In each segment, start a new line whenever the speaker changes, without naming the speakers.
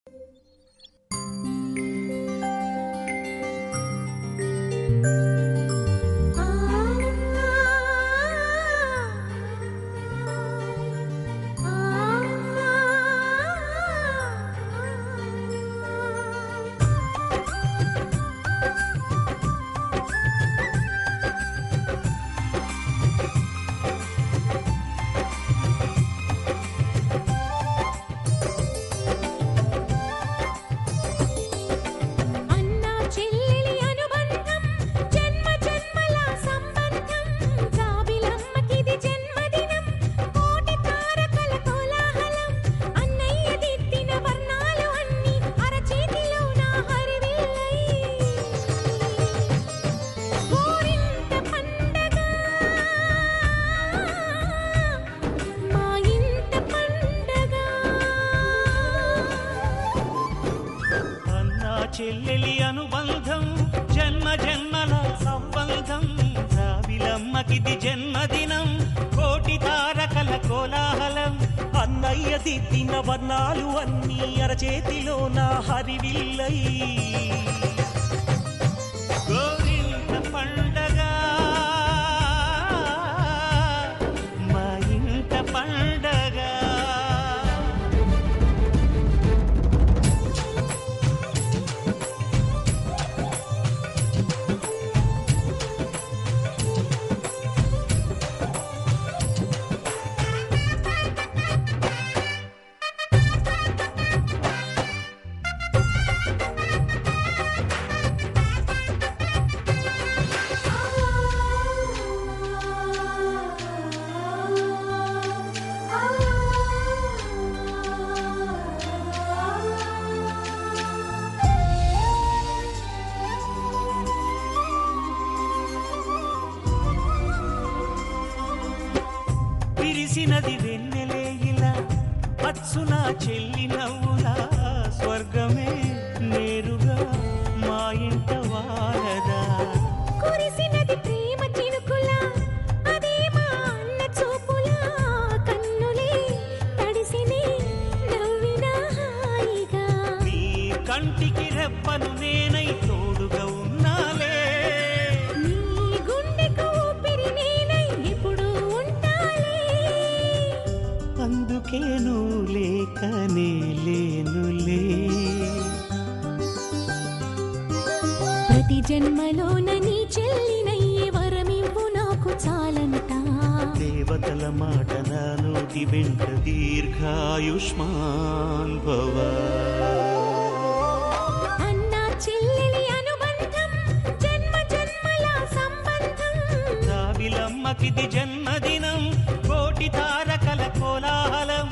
చెల్లెలి అనుబంధం జన్మ జన్మల సంబంధం రావిలమ్మకిది జన్మదినం కోటి తారకల కోలాహలం అన్నయ్య దిద్దిన వర్ణాలు అన్నీ అరచేతిలో నా హరివిల్లై గోరింట పండగ మా ఇంట పండగ విరిసినది వెన్నెలే ఇలా అచ్చున చెల్లి నవ్వులా స్వర్గమే నేరుగా మా ఇంట వారదా
కురిసినది ప్రేమ చినుకులా అదే మా అన్న చూపులా కన్నులే తడిసినే నవ్వినా హాయిగా
నీ కంటికి రెప్పను నేనై తోడుగా ఉన్నాలే
నీ గుండెకు ఊపిరి నేనై ఎప్పుడు
అందుకే నువ్వు లేకనే లేనులే
ప్రతి జన్మలోన నీ చెల్లినయ్యే వరమివ్వు నాకు చాలంట
దేవతల మాట నా నోటి వెంట దీర్ఘాయుష్మాన్ భవ
అన్నా చెల్లెలి అనుబంధం జన్మ జన్మల సంబంధం
రావిలమ్మకిది జన్మదినం కోటి తారకల కోలాహలం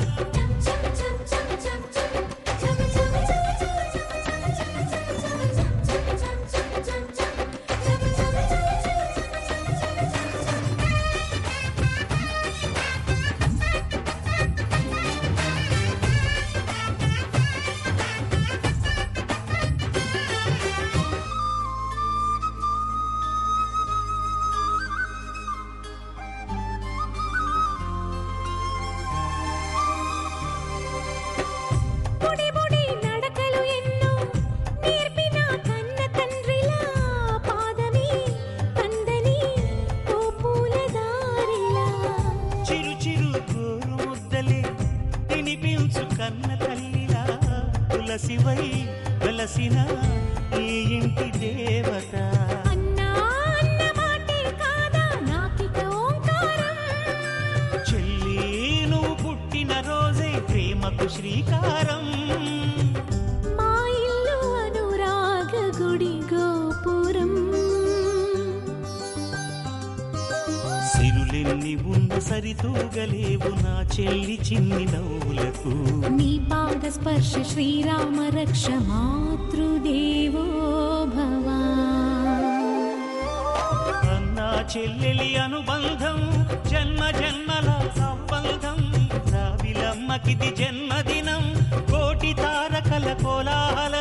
తులసివై వెలసిన ఈ ఇంటి దేవత
అన్నా అన్న మాటే కాదా నాకిక ఓంకారం
చెల్లి నువ్వు పుట్టిన రోజే ప్రేమకు శ్రీకారం
మా ఇల్లు అనురాగ గుడి గోపురం
సిరులెన్ని ఉన్న సరితూగలేవు నా చెల్లి చిన్ని నవ్వులకు
నీ పాద స్పర్శ శ్రీరామ రక్ష మాతృదేవో భవ
అన్నా చెల్లెలి అనుబంధం జన్మ జన్మల సంబంధం రావిలమ్మకిది జన్మదినం కోటి తారకల కోలాహలం